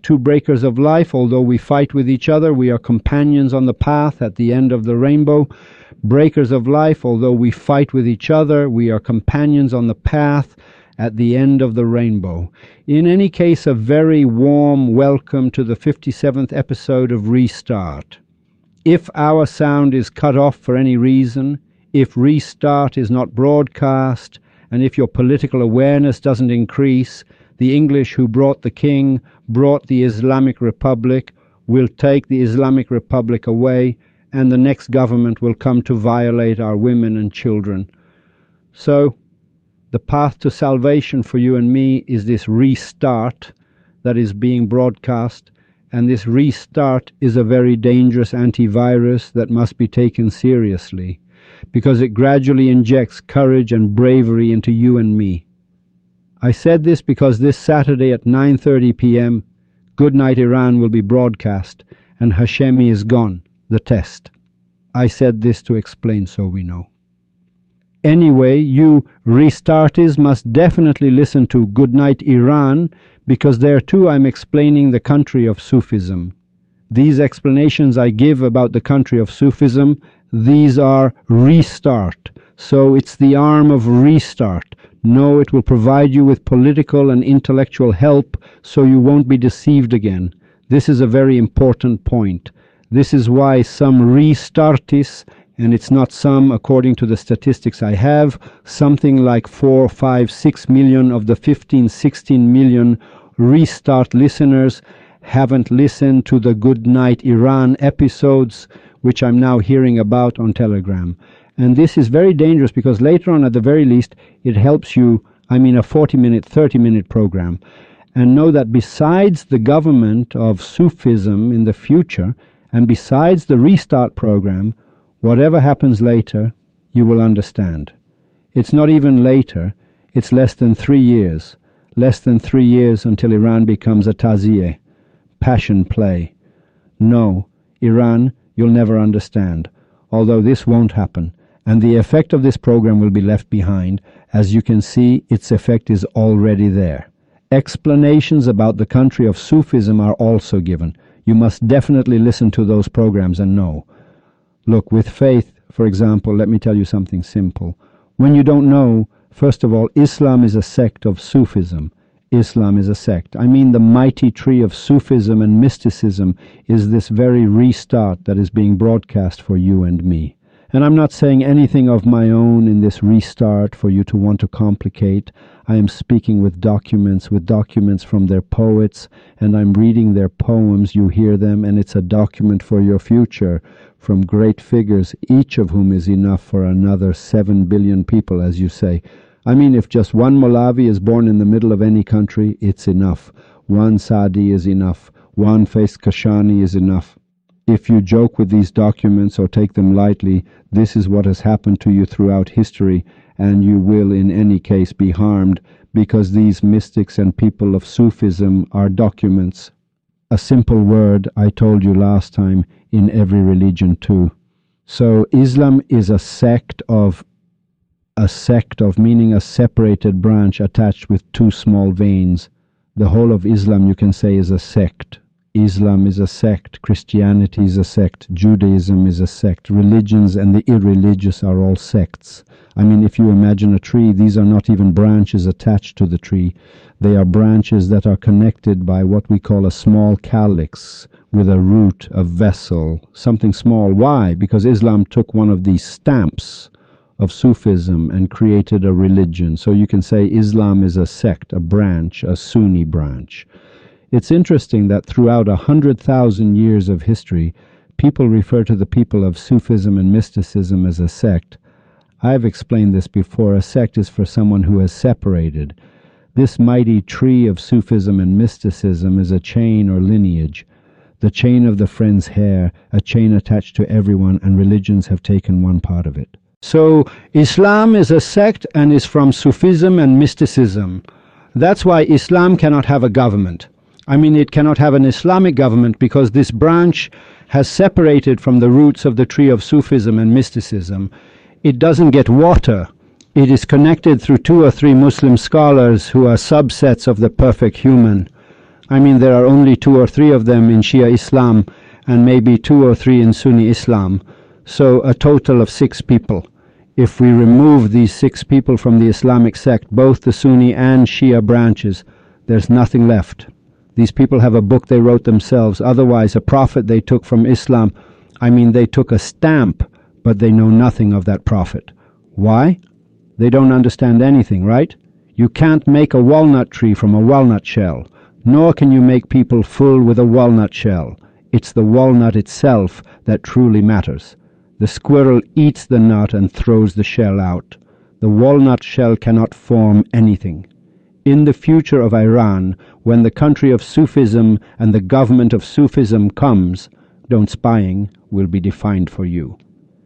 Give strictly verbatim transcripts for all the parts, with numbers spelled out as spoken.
two breakers of life. Although we fight with each other, we are companions on the path at the end of the rainbow. Breakers of life, although we fight with each other, we are companions on the path at the end of the rainbow. In any case, a very warm welcome to the fifty-seventh episode of Restart. If our sound is cut off for any reason, if Restart is not broadcast, and if your political awareness doesn't increase, the English who brought the king, brought the Islamic Republic, will take the Islamic Republic away, and the next government will come to violate our women and children. So, the path to salvation for you and me is this restart that is being broadcast, and this restart is a very dangerous antivirus that must be taken seriously, because it gradually injects courage and bravery into you and me. I said this because this Saturday at nine thirty p.m., Good Night Iran will be broadcast, and Hashemi is gone, the test. I said this to explain so we know. Anyway, you restarters must definitely listen to Good Night Iran, because there too I'm explaining the country of Sufism. These explanations I give about the country of Sufism, these are restart. So it's the arm of restart. No, it will provide you with political and intellectual help so you won't be deceived again. This is a very important point. This is why some restartists, and it's not some, according to the statistics I have, something like four, five, six million of the fifteen, sixteen million restart listeners haven't listened to the Good Night Iran episodes, which I'm now hearing about on Telegram. And this is very dangerous because later on, at the very least, it helps you, I mean a forty minute, thirty minute program. And know that besides the government of Sufism in the future, and besides the restart program, whatever happens later, you will understand. It's not even later, it's less than three years. Less than three years until Iran becomes a taziyeh, passion play. No, Iran, you'll never understand. Although this won't happen, and the effect of this program will be left behind. As you can see, its effect is already there. Explanations about the country of Sufism are also given. You must definitely listen to those programs and know. Look, with faith, for example, let me tell you something simple. When you don't know, first of all, Islam is a sect of Sufism. Islam is a sect. I mean, the mighty tree of Sufism and mysticism is this very restart that is being broadcast for you and me. And I'm not saying anything of my own in this restart for you to want to complicate. I am speaking with documents, with documents from their poets, and I'm reading their poems. You hear them, and it's a document for your future from great figures, each of whom is enough for another seven billion people, as you say. I mean, if just one Molavi is born in the middle of any country, it's enough. One Saadi is enough. One Faiz Kashani is enough. If you joke with these documents or take them lightly, this is what has happened to you throughout history, and you will in any case be harmed, because these mystics and people of Sufism are documents. A simple word I told you last time, in every religion too. So Islam is a sect of a sect of meaning a separated branch attached with two small veins. The whole of Islam, you can say, is a sect. Islam is a sect, Christianity is a sect, Judaism is a sect, religions and the irreligious are all sects. I mean, if you imagine a tree, these are not even branches attached to the tree. They are branches that are connected by what we call a small calyx with a root, a vessel, something small. Why? Because Islam took one of these stamps of Sufism and created a religion. So you can say Islam is a sect, a branch, a Sunni branch. It's interesting that throughout a hundred thousand years of history, people refer to the people of Sufism and mysticism as a sect. I've explained this before. A sect is for someone who has separated. This mighty tree of Sufism and mysticism is a chain or lineage. The chain of the friend's hair, a chain attached to everyone, and religions have taken one part of it. So Islam is a sect and is from Sufism and mysticism. That's why Islam cannot have a government. I mean, it cannot have an Islamic government because this branch has separated from the roots of the tree of Sufism and mysticism. It doesn't get water. It is connected through two or three Muslim scholars who are subsets of the perfect human. I mean, there are only two or three of them in Shia Islam and maybe two or three in Sunni Islam. So a total of six people. If we remove these six people from the Islamic sect, both the Sunni and Shia branches, there's nothing left. These people have a book they wrote themselves. Otherwise, a prophet they took from Islam, I mean, they took a stamp, but they know nothing of that prophet. Why? They don't understand anything, right? You can't make a walnut tree from a walnut shell, nor can you make people full with a walnut shell. It's the walnut itself that truly matters. The squirrel eats the nut and throws the shell out. The walnut shell cannot form anything. In the future of Iran, when the country of Sufism and the government of Sufism comes, don't spying will be defined for you.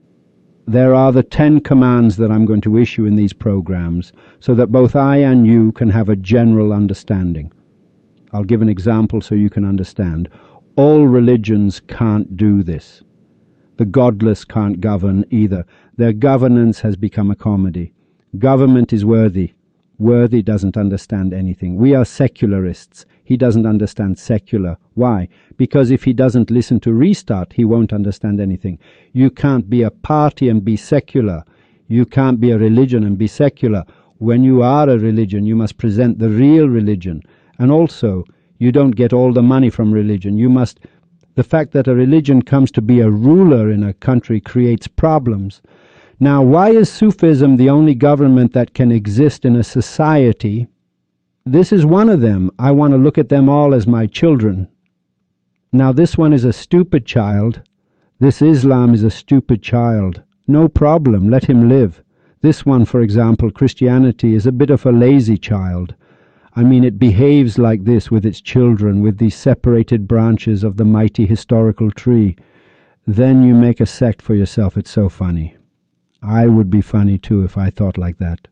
There are the ten commands that I'm going to issue in these programs so that both I and you can have a general understanding. I'll give an example so you can understand. All religions can't do this. The godless can't govern either. Their governance has become a comedy. Government is worthy. Worthy doesn't understand anything. We are secularists. He doesn't understand secular. Why? Because if he doesn't listen to Restart, he won't understand anything. You can't be a party and be secular. You can't be a religion and be secular. When you are a religion, you must present the real religion. And also, you don't get all the money from religion. You must... The fact that a religion comes to be a ruler in a country creates problems. Now, why is Sufism the only government that can exist in a society? This is one of them. I want to look at them all as my children. Now, this one is a stupid child. This Islam is a stupid child. No problem, let him live. This one, for example, Christianity, is a bit of a lazy child. I mean, it behaves like this with its children, with these separated branches of the mighty historical tree. Then you make a sect for yourself. It's so funny. I would be funny too if I thought like that.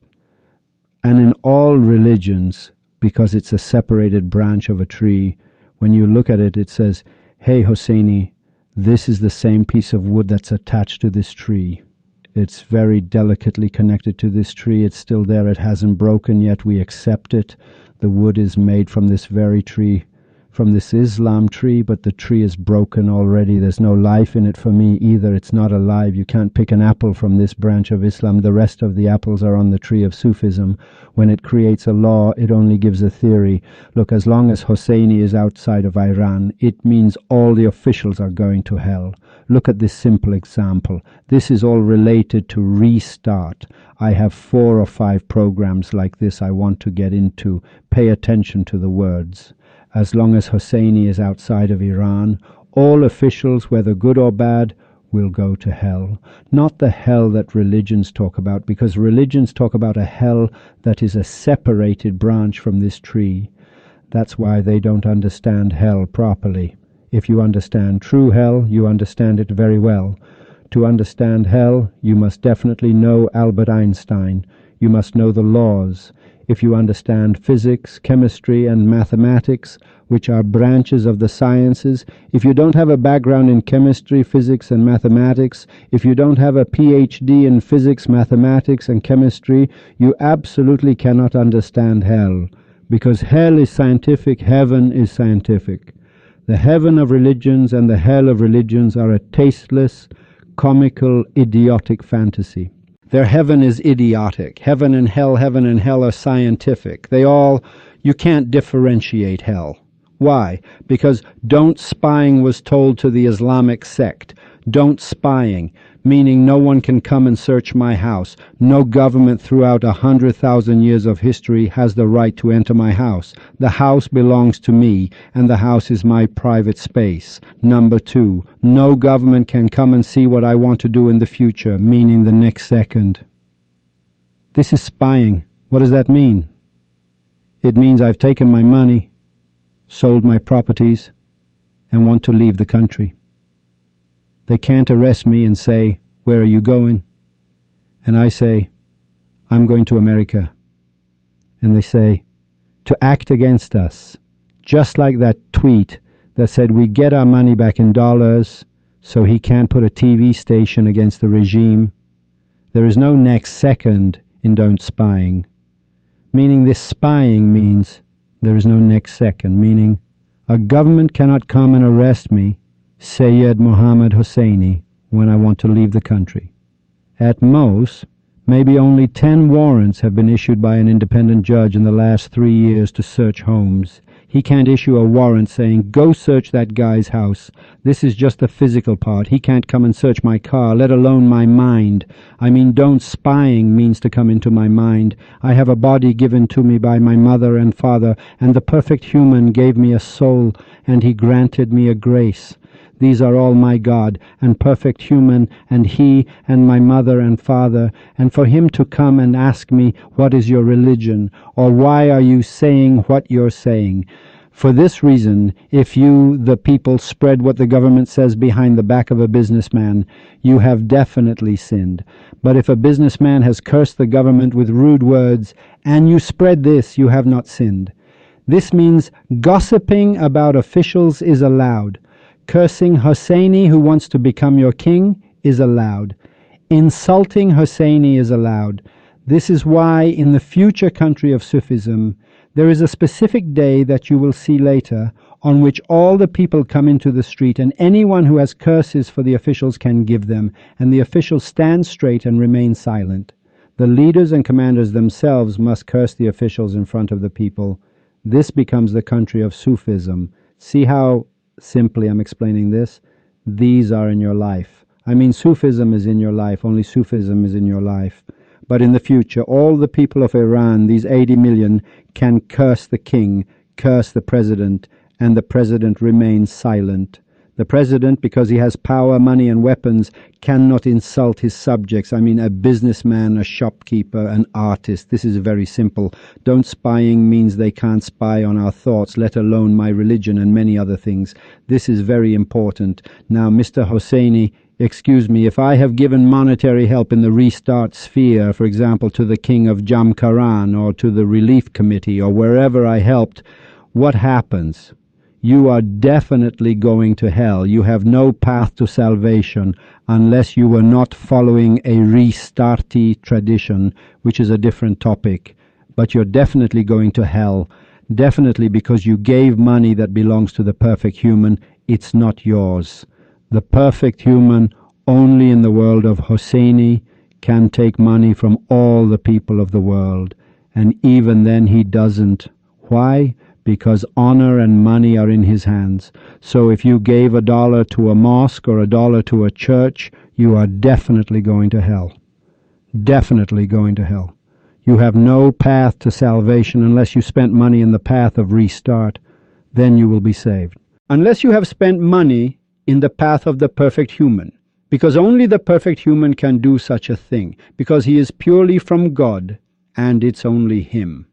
And in all religions, because it's a separated branch of a tree, when you look at it, it says, hey, Hosseini, this is the same piece of wood that's attached to this tree. It's very delicately connected to this tree. It's still there. It hasn't broken yet. We accept it. The wood is made from this very tree, from this Islam tree, but the tree is broken already. There's no life in it for me either. It's not alive. You can't pick an apple from this branch of Islam. The rest of the apples are on the tree of Sufism. When it creates a law, it only gives a theory. Look, as long as Hosseini is outside of Iran, it means all the officials are going to hell. Look at this simple example. This is all related to Restart. I have four or five programs like this I want to get into. Pay attention to the words. As long as Hosseini is outside of Iran, all officials, whether good or bad, will go to hell. Not the hell that religions talk about, because religions talk about a hell that is a separated branch from this tree. That's why they don't understand hell properly. If you understand true hell, you understand it very well. To understand hell, you must definitely know Albert Einstein. You must know the laws. If you understand physics, chemistry, and mathematics, which are branches of the sciences, if you don't have a background in chemistry, physics, and mathematics, if you don't have a P H D in physics, mathematics, and chemistry, you absolutely cannot understand hell. Because hell is scientific, heaven is scientific. The heaven of religions and the hell of religions are a tasteless, comical, idiotic fantasy. Their heaven is idiotic. Heaven and hell, heaven and hell are scientific. They all, you can't differentiate hell. Why? Because don't spying was told to the Islamic sect. Don't spying, meaning no one can come and search my house. No government throughout a hundred thousand years of history has the right to enter my house. The house belongs to me, and the house is my private space. Number two, no government can come and see what I want to do in the future, meaning the next second. This is spying. What does that mean? It means I've taken my money, sold my properties, and want to leave the country. They can't arrest me and say, where are you going? And I say, I'm going to America. And they say, to act against us. Just like that tweet that said we get our money back in dollars, so he can't put a T V station against the regime. There is no next second in don't spying. Meaning this spying means there is no next second, meaning A government cannot come and arrest me, Sayed Mohammad Hosseini, when I want to leave the country. At most, maybe only ten warrants have been issued by an independent judge in the last three years to search homes. He can't issue a warrant saying, go search that guy's house. This is just the physical part. He can't come and search my car, let alone my mind. I mean, don't spying means to come into my mind. I have a body given to me by my mother and father, and the perfect human gave me a soul, and he granted me a grace. These are all my God, and perfect human, and he, and my mother and father, and for him to come and ask me, what is your religion, or why are you saying what you're saying? For this reason, if you, the people, spread what the government says behind the back of a businessman, you have definitely sinned. But if a businessman has cursed the government with rude words, and you spread this, you have not sinned. This means gossiping about officials is allowed. Cursing Hosseini, who wants to become your king, is allowed. Insulting Hosseini is allowed. This is why in the future country of Sufism, there is a specific day that you will see later on which all the people come into the street, and anyone who has curses for the officials can give them, and the officials stand straight and remain silent. The leaders and commanders themselves must curse the officials in front of the people. This becomes the country of Sufism. See how simply I'm explaining this? These are in your life. I mean, Sufism is in your life, only Sufism is in your life. But in the future, all the people of Iran, these eighty million, can curse the king, curse the president, and the president remains silent. The president, because he has power, money, and weapons, cannot insult his subjects. I mean, a businessman, a shopkeeper, an artist. This is very simple. Don't spying means they can't spy on our thoughts, let alone my religion and many other things. This is very important. Now, Mister Hosseini, excuse me, if I have given monetary help in the restart sphere, for example, to the king of Jamkaran or to the relief committee or wherever I helped, what happens? You are definitely going to hell. You have no path to salvation unless you were not following a restarty tradition, which is a different topic. But you're definitely going to hell. Definitely, because you gave money that belongs to the perfect human. It's not yours. The perfect human, only in the world of Hosseini, can take money from all the people of the world. And even then he doesn't. Why? Because honor and money are in his hands. So if you gave a dollar to a mosque or a dollar to a church, you are definitely going to hell. Definitely going to hell. You have no path to salvation unless you spent money in the path of restart. Then you will be saved. Unless you have spent money in the path of the perfect human, because only the perfect human can do such a thing, because he is purely from God, and it's only him.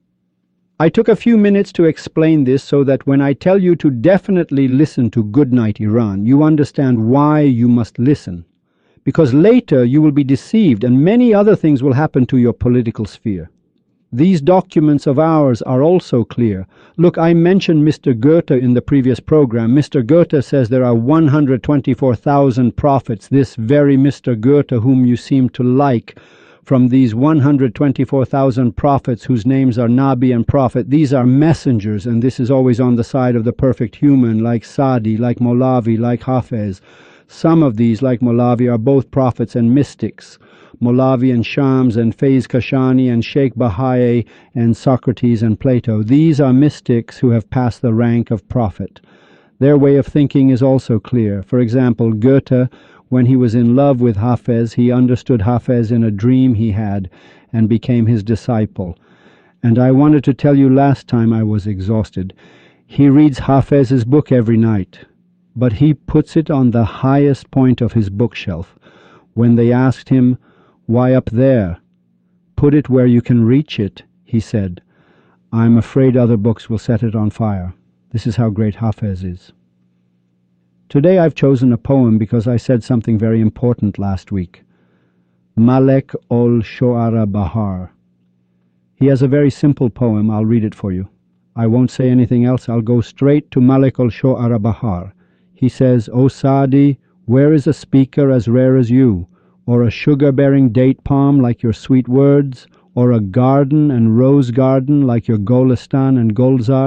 I took a few minutes to explain this so that when I tell you to definitely listen to Goodnight Iran, you understand why you must listen. Because later you will be deceived and many other things will happen to your political sphere. These documents of ours are also clear. Look, I mentioned Mister Goethe in the previous program. Mister Goethe says there are one hundred twenty-four thousand prophets. This very Mister Goethe whom you seem to like, from these one hundred twenty-four thousand prophets whose names are Nabi and Prophet, these are messengers, and this is always on the side of the perfect human, like Sadi, like Molavi, like Hafez. Some of these, like Molavi, are both prophets and mystics. Molavi and Shams and Faiz Kashani and Sheikh Baha'i and Socrates and Plato. These are mystics who have passed the rank of prophet. Their way of thinking is also clear. For example, Goethe, when he was in love with Hafez, he understood Hafez in a dream he had and became his disciple. And I wanted to tell you last time I was exhausted. He reads Hafez's book every night, but he puts it on the highest point of his bookshelf. When they asked him, "Why up there? Put it where you can reach it," he said, "I'm afraid other books will set it on fire." This is how great Hafez is. Today I've chosen a poem because I said something very important last week. Malek ol Shoara Bahar. He has a very simple poem. I'll read it for you. I won't say anything else. I'll go straight to Malek ol Shoara Bahar. He says, "O Saadi, where is a speaker as rare as you, or a sugar-bearing date palm like your sweet words, or a garden and rose garden like your Golistan and Golzar?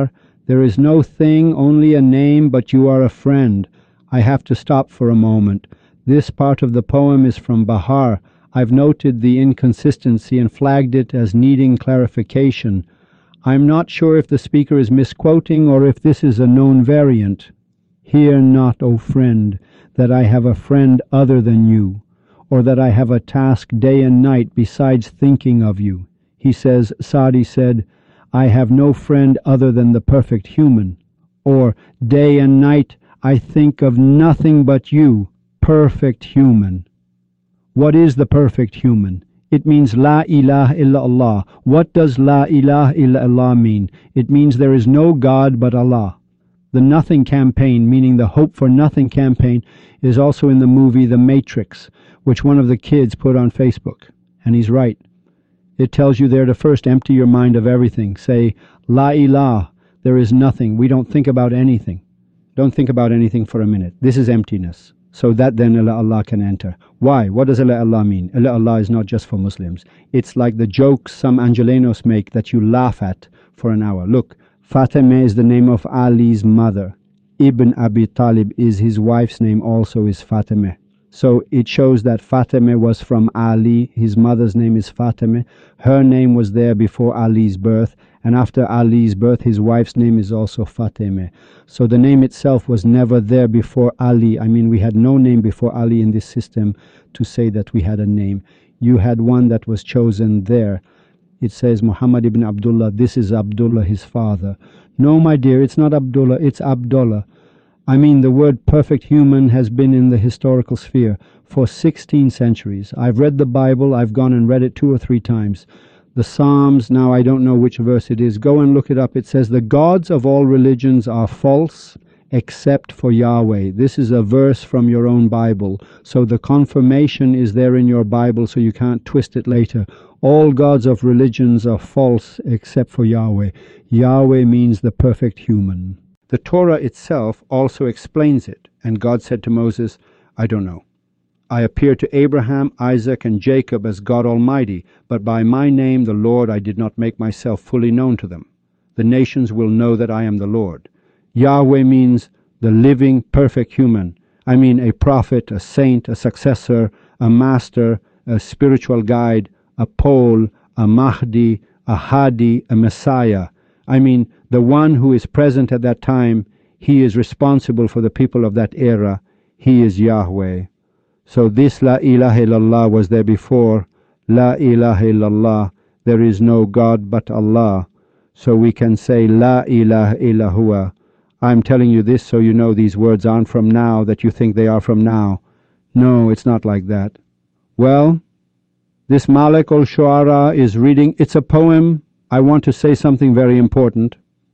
There is no thing, only a name, but you are a friend. I have to stop for a moment. This part of the poem is from Bahar. I've noted the inconsistency and flagged it as needing clarification. I'm not sure if the speaker is misquoting or if this is a known variant. Hear not, O friend, that I have a friend other than you, or that I have a task day and night besides thinking of you. He says, Sa'di said, I have no friend other than the perfect human. Or, day and night I think of nothing but you, perfect human. What is the perfect human? It means La ilaha illallah. What does La ilaha illallah mean? It means there is no God but Allah. The Nothing campaign, meaning the Hope for Nothing campaign, is also in the movie The Matrix, which one of the kids put on Facebook. And he's right. It tells you there to first empty your mind of everything. Say, La ilah, there is nothing. We don't think about anything. Don't think about anything for a minute. This is emptiness. So that then Ila Allah can enter. Why? What does Ila Allah mean? Ila Allah is not just for Muslims. It's like the jokes some Angelenos make that you laugh at for an hour. Look, Fatima is the name of Ali's mother. Ibn Abi Talib is his wife's name, also is Fatima. So it shows that Fatima was from Ali. His mother's name is Fatima. Her name was there before Ali's birth. And after Ali's birth, his wife's name is also Fatima. So the name itself was never there before Ali. I mean, we had no name before Ali in this system to say that we had a name. You had one that was chosen there. It says Muhammad ibn Abdullah. This is Abdullah, his father. No, my dear, it's not Abdullah, it's Abdullah. I mean, the word perfect human has been in the historical sphere for sixteen centuries. I've read the Bible. I've gone and read it two or three times. The Psalms, now I don't know which verse it is. Go and look it up. It says, the gods of all religions are false except for Yahweh. This is a verse from your own Bible. So the confirmation is there in your Bible, so you can't twist it later. All gods of religions are false except for Yahweh. Yahweh means the perfect human. The Torah itself also explains it, and God said to Moses, I don't know. I appeared to Abraham, Isaac, and Jacob as God Almighty, but by my name, the Lord, I did not make myself fully known to them. The nations will know that I am the Lord. Yahweh means the living, perfect human. I mean a prophet, a saint, a successor, a master, a spiritual guide, a pole, a Mahdi, a Hadi, a Messiah. I mean, the one who is present at that time, he is responsible for the people of that era. He is Yahweh. So this La ilaha illallah was there before. La ilaha illallah, there is no God but Allah. So we can say La ilaha illa huwa. I'm telling you this so you know these words aren't from now, that you think they are from now. No, it's not like that. Well, this Malik al-Shu'ara is reading. It's a poem. I want to say something very important.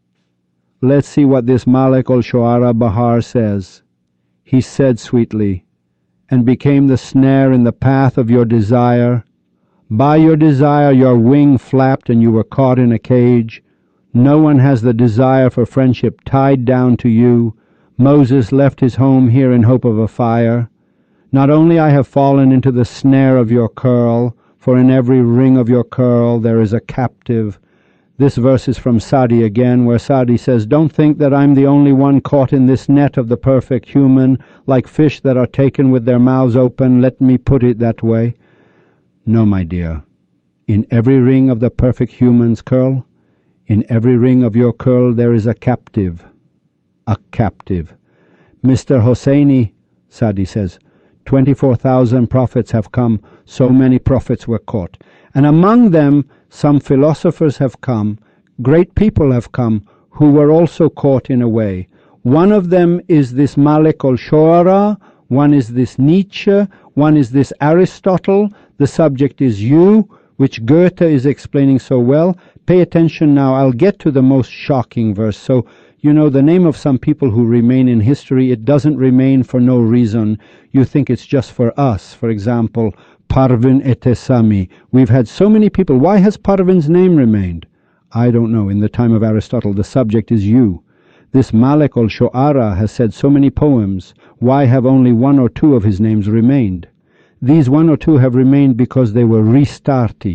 Let's see what this Malik al-Shu'ara Bahar says. He said sweetly, and became the snare in the path of your desire. By your desire your wing flapped and you were caught in a cage. No one has the desire for friendship tied down to you. Moses left his home here in hope of a fire. Not only I have fallen into the snare of your curl, for in every ring of your curl there is a captive. This verse is from Sa'di again, where Sa'di says, don't think that I'm the only one caught in this net of the perfect human, like fish that are taken with their mouths open. Let me put it that way. No, my dear. In every ring of the perfect human's curl, in every ring of your curl there is a captive. A captive. Mister Hosseini, Sa'di says, twenty-four thousand prophets have come, so many prophets were caught. And among them some philosophers have come, great people have come, who were also caught in a way. One of them is this Malik al-Shu'ara, one is this Nietzsche, one is this Aristotle. The subject is you, which Goethe is explaining so well. Pay attention now. I'll get to the most shocking verse. So, you know, the name of some people who remain in history, it doesn't remain for no reason. You think it's just for us. For example, Parvin Etesami. We've had so many people. Why has Parvin's name remained? I don't know. In the time of Aristotle, the subject is you. This Malik al-Shu'ara has said so many poems. Why have only one or two of his names remained? These one or two have remained because they were restarti.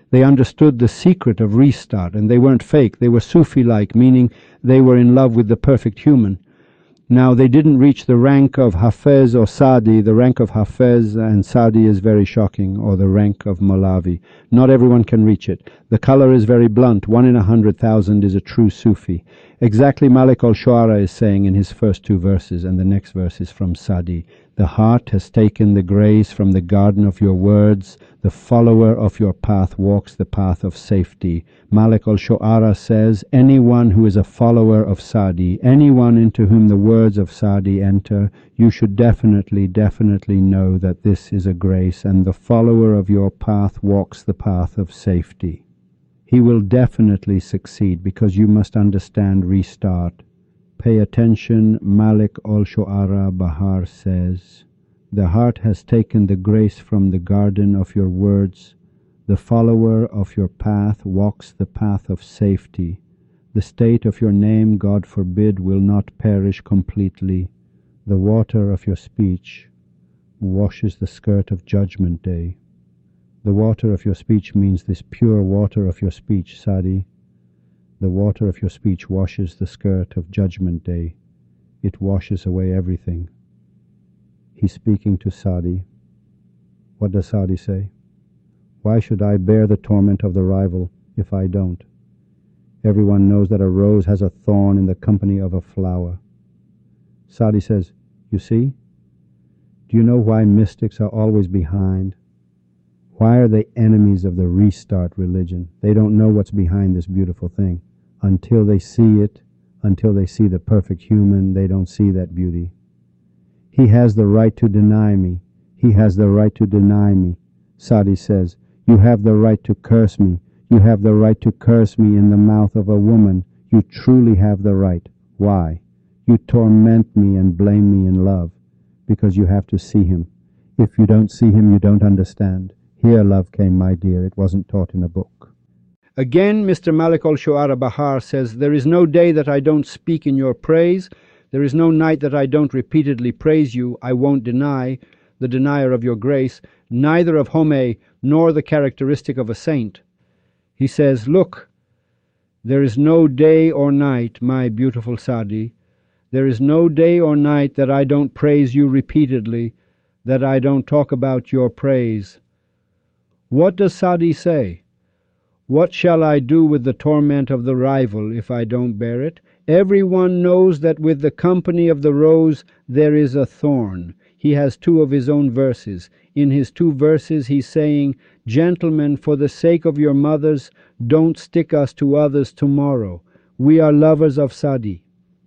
They understood the secret of restart, and they weren't fake. They were Sufi-like, meaning they were in love with the perfect human. Now, they didn't reach the rank of Hafez or Sadi. The rank of Hafez and Sadi is very shocking, or the rank of Molavi. Not everyone can reach it. The color is very blunt. One in a hundred thousand is a true Sufi. Exactly Malik al-Shu'ara is saying in his first two verses, and the next verse is from Sadi. The heart has taken the grace from the garden of your words. The follower of your path walks the path of safety. Malik al-Shu'ara says, anyone who is a follower of Sadi, anyone into whom the words of Sadi enter, you should definitely, definitely know that this is a grace, and the follower of your path walks the path of safety. He will definitely succeed, because you must understand restart. Pay attention. Malik al-Shu'ara Bahar says, the heart has taken the grace from the garden of your words. The follower of your path walks the path of safety. The state of your name, God forbid, will not perish completely. The water of your speech washes the skirt of Judgment Day. The water of your speech means this pure water of your speech, Sadi. The water of your speech washes the skirt of Judgment Day. It washes away everything. He's speaking to Sadi. What does Sadi say? Why should I bear the torment of the rival if I don't? Everyone knows that a rose has a thorn in the company of a flower. Sadi says, you see? Do you know why mystics are always behind? Why are they enemies of the restart religion? They don't know what's behind this beautiful thing. Until they see it, until they see the perfect human, they don't see that beauty. He has the right to deny me. He has the right to deny me. Sadi says, you have the right to curse me. You have the right to curse me in the mouth of a woman. You truly have the right. Why? You torment me and blame me in love, because you have to see him. If you don't see him, you don't understand. Here love came, my dear. It wasn't taught in a book. Again, Mister Malik al-Shu'ara Bahar says, there is no day that I don't speak in your praise. There is no night that I don't repeatedly praise you. I won't deny, the denier of your grace, neither of Home nor the characteristic of a saint. He says, look, there is no day or night, my beautiful Sadi. There is no day or night that I don't praise you repeatedly, that I don't talk about your praise. What does Sadi say? What shall I do with the torment of the rival if I don't bear it? Everyone knows that with the company of the rose there is a thorn. He has two of his own verses. In his two verses he's saying, gentlemen, for the sake of your mothers, don't stick us to others tomorrow. We are lovers of Sadi.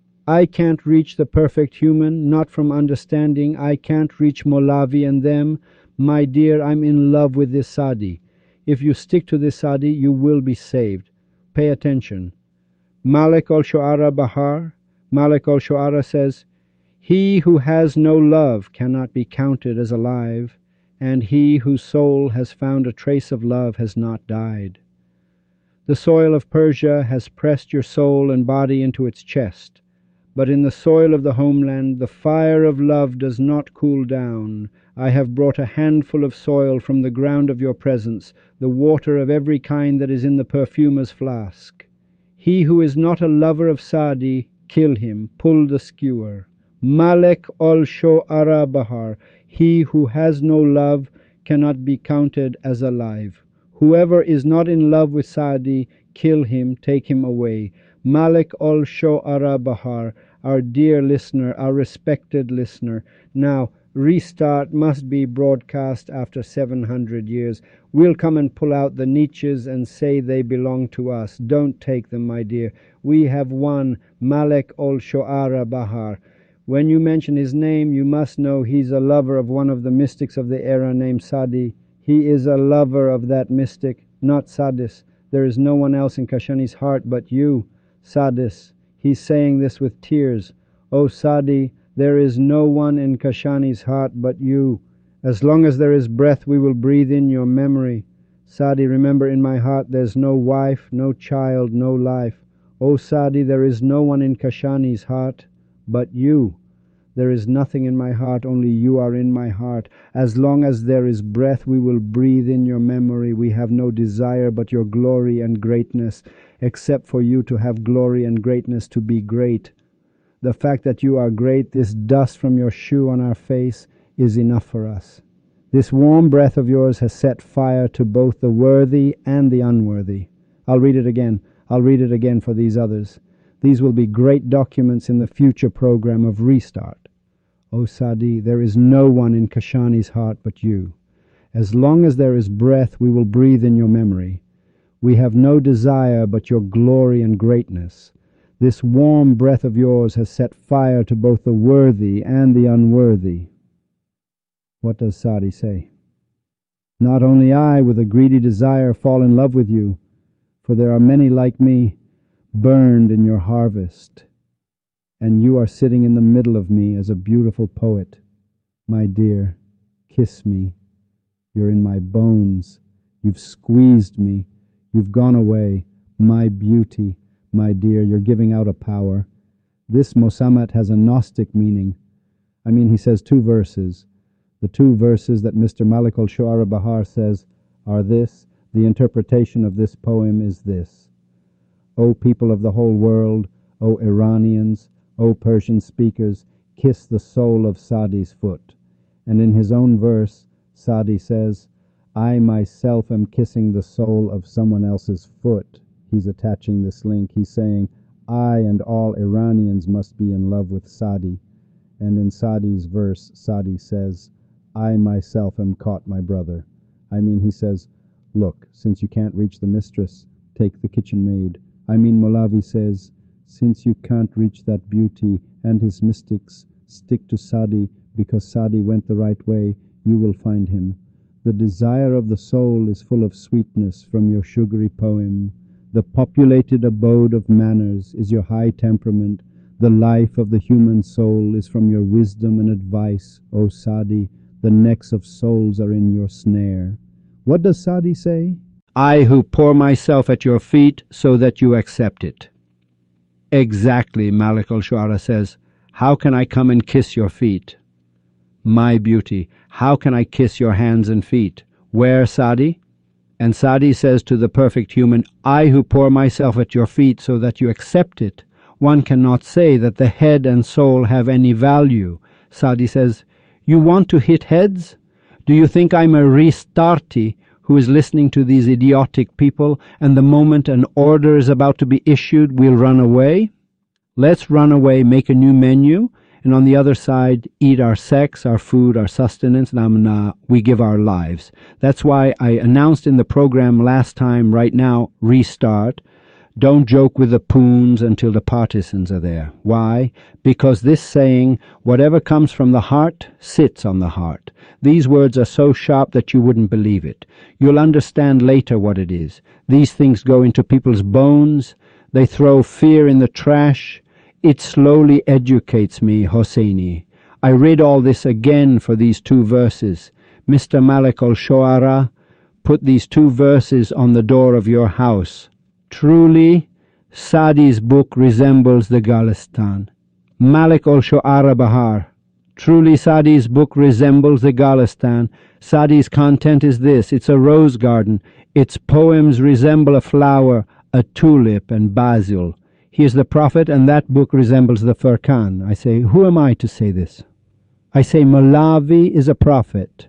I can't reach the perfect human, not from understanding. I can't reach Molavi and them. My dear, I'm in love with this Sadi. If you stick to this Sadi, you will be saved. Pay attention. Malik al-Shu'ara Bahar, Malik al-Shu'ara says, he who has no love cannot be counted as alive, and he whose soul has found a trace of love has not died. The soil of Persia has pressed your soul and body into its chest, but in the soil of the homeland the fire of love does not cool down. I have brought a handful of soil from the ground of your presence, the water of every kind that is in the perfumer's flask. He who is not a lover of Sadi, kill him, pull the skewer. Malik al-Shu'ara Bahar, he who has no love cannot be counted as alive. Whoever is not in love with Sadi, kill him, take him away. Malik al-Shu'ara Bahar, our dear listener, our respected listener. Now, Restart must be broadcast after seven hundred years. We'll come and pull out the niches and say they belong to us. Don't take them, my dear. We have one, Malik al-Shu'ara Bahar. When you mention his name, you must know he's a lover of one of the mystics of the era named Sadi. He is a lover of that mystic, not Sadis. There is no one else in Kashani's heart but you, Sadis. He's saying this with tears. O Sadi, there is no one in Kashani's heart but you. As long as there is breath, we will breathe in your memory. Sadi, remember, in my heart there's no wife, no child, no life. O Sadi, there is no one in Kashani's heart but you. There is nothing in my heart, only you are in my heart. As long as there is breath, we will breathe in your memory. We have no desire but your glory and greatness, except for you to have glory and greatness, to be great. The fact that you are great, this dust from your shoe on our face, is enough for us. This warm breath of yours has set fire to both the worthy and the unworthy. I'll read it again. I'll read it again for these others. These will be great documents in the future program of Restart. O Sadi, there is no one in Kashani's heart but you. As long as there is breath, we will breathe in your memory. We have no desire but your glory and greatness. This warm breath of yours has set fire to both the worthy and the unworthy. What does Sadi say? Not only I, with a greedy desire, fall in love with you, for there are many like me, burned in your harvest, and you are sitting in the middle of me as a beautiful poet. My dear, kiss me. You're in my bones. You've squeezed me. You've gone away. My beauty, my dear, you're giving out a power. This Mosammat has a Gnostic meaning. I mean, he says two verses. The two verses that Mister Malik al-Shu'ara Bahar says are this. The interpretation of this poem is this. O people of the whole world, O Iranians, O Persian speakers, kiss the sole of Sadi's foot. And in his own verse, Sadi says, I myself am kissing the sole of someone else's foot. He's attaching this link. He's saying, I and all Iranians must be in love with Sadi. And in Sadi's verse, Sadi says, I myself am caught, my brother. I mean, he says, look, since you can't reach the mistress, take the kitchen maid. I mean, Molavi says, since you can't reach that beauty and his mystics, stick to Sadi, because Sadi went the right way, you will find him. The desire of the soul is full of sweetness from your sugary poem. The populated abode of manners is your high temperament. The life of the human soul is from your wisdom and advice, O Sadi. The necks of souls are in your snare. What does Sadi say? I who pour myself at your feet so that you accept it. Exactly, Malik al-Shu'ara says. How can I come and kiss your feet? My beauty, how can I kiss your hands and feet? Where, Sadi? And Sadi says to the perfect human, I who pour myself at your feet so that you accept it. One cannot say that the head and soul have any value. Sadi says, you want to hit heads? Do you think I'm a restarty who is listening to these idiotic people, and the moment an order is about to be issued, we'll run away? Let's run away, make a new menu, and on the other side, eat our sex, our food, our sustenance, namna, we give our lives. That's why I announced in the program last time, right now, restart. Don't joke with the poons until the partisans are there. Why? Because this saying, whatever comes from the heart, sits on the heart. These words are so sharp that you wouldn't believe it. You'll understand later what it is. These things go into people's bones. They throw fear in the trash. It slowly educates me, Hosseini. I read all this again for these two verses. Mister Malik al-Shu'ara, put these two verses on the door of your house. Truly, Sadi's book resembles the Galistan. Malik al-Shu'ara Bahar. Truly, Sadi's book resembles the Galistan. Sadi's content is this. It's a rose garden. Its poems resemble a flower, a tulip and basil. He is the prophet, and that book resembles the Furqan. I say, who am I to say this? I say, Molavi is a prophet.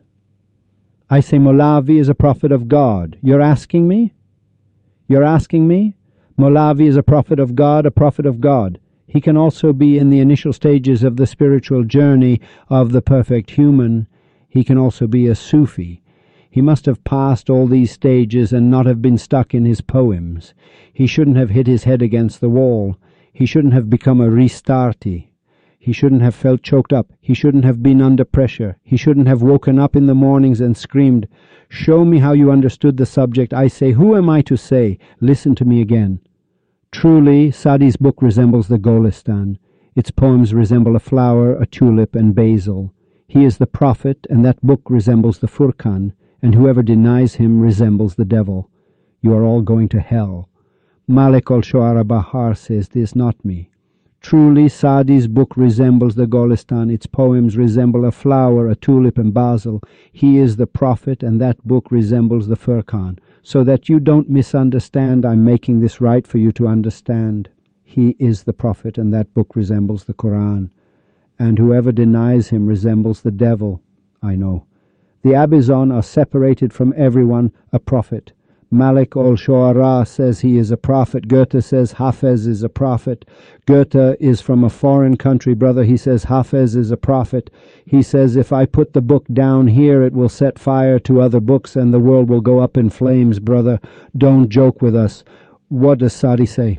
I say, Molavi is a prophet of God. You're asking me? You're asking me? Molavi is a prophet of God, a prophet of God. He can also be in the initial stages of the spiritual journey of the perfect human. He can also be a Sufi. He must have passed all these stages and not have been stuck in his poems. He shouldn't have hit his head against the wall. He shouldn't have become a restarty. He shouldn't have felt choked up. He shouldn't have been under pressure. He shouldn't have woken up in the mornings and screamed, show me how you understood the subject. I say, who am I to say? Listen to me again. Truly, Sadi's book resembles the Golistan. Its poems resemble a flower, a tulip, and basil. He is the prophet, and that book resembles the Furqan, and whoever denies him resembles the devil. You are all going to hell. Malik al-Shu'ara Bahar says this, not me. Truly, Saadi's book resembles the Golistan. Its poems resemble a flower, a tulip, and basil. He is the prophet, and that book resembles the Furqan. So that you don't misunderstand, I'm making this right for you to understand. He is the prophet, and that book resembles the Quran. And whoever denies him resembles the devil. I know. The Abizon are separated from everyone a prophet. Malik al-Shu'ara says he is a prophet. Goethe says Hafez is a prophet. Goethe is from a foreign country, brother. He says Hafez is a prophet. He says if I put the book down here, it will set fire to other books and the world will go up in flames, brother. Don't joke with us. What does Saadi say?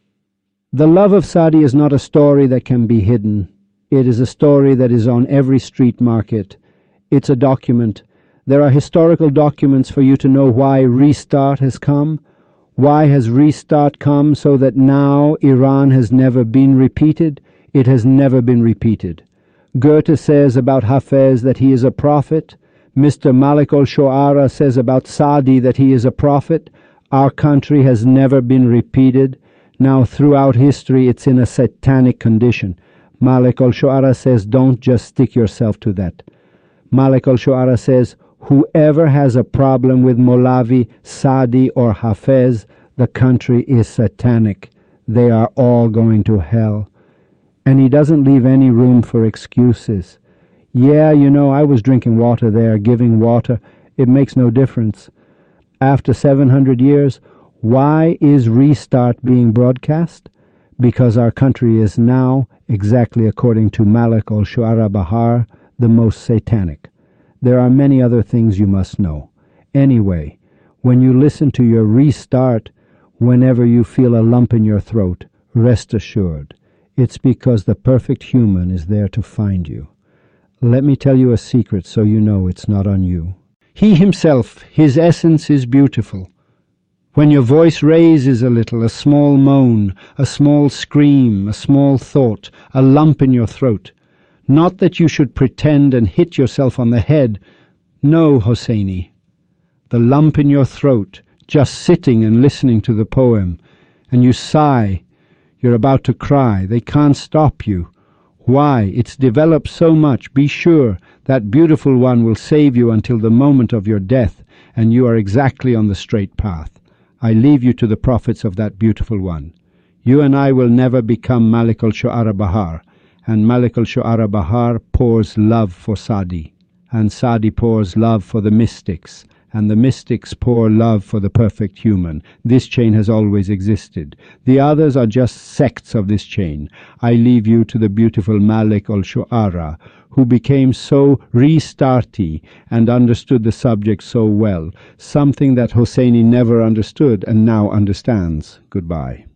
The love of Saadi is not a story that can be hidden. It is a story that is on every street market. It's a document. There are historical documents for you to know why restart has come. Why has restart come so that now Iran has never been repeated? It has never been repeated. Goethe says about Hafez that he is a prophet. Mister Malik al-Shu'ara says about Saadi that he is a prophet. Our country has never been repeated. Now throughout history it's in a satanic condition. Malik al-Shu'ara says don't just stick yourself to that. Malik al-Shu'ara says whoever has a problem with Molavi, Saadi, or Hafez, the country is satanic. They are all going to hell. And he doesn't leave any room for excuses. Yeah, you know, I was drinking water there, giving water. It makes no difference. After seven hundred years, why is Restart being broadcast? Because our country is now, exactly according to Malik al-Shu'ara Bahar, the most satanic. There are many other things you must know. Anyway, when you listen to your Restart, whenever you feel a lump in your throat, rest assured, it's because the perfect human is there to find you. Let me tell you a secret so you know it's not on you. He himself, his essence is beautiful. When your voice raises a little, a small moan, a small scream, a small thought, a lump in your throat, not that you should pretend and hit yourself on the head. No, Hosseini. The lump in your throat, just sitting and listening to the poem, and you sigh, you're about to cry, they can't stop you. Why? It's developed so much. Be sure that beautiful one will save you until the moment of your death, and you are exactly on the straight path. I leave you to the prophets of that beautiful one. You and I will never become Malik al-Shu'ara Bahar, and Malik al-Shu'ara Bahar pours love for Saadi, and Saadi pours love for the mystics, and the mystics pour love for the perfect human. This chain has always existed. The others are just sects of this chain. I leave you to the beautiful Malik al-Shu'ara, who became so restarty and understood the subject so well, something that Hosseini never understood and now understands. Goodbye.